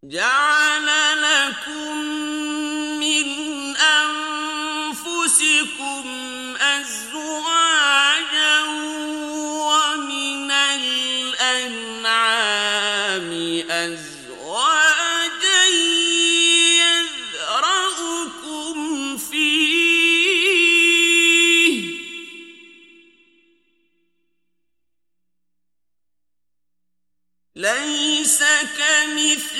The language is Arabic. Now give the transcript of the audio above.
جعل لكم من أنفسكم أزواجا ومن الأنعام أزواجا يذرأكم فيه ليس كمثله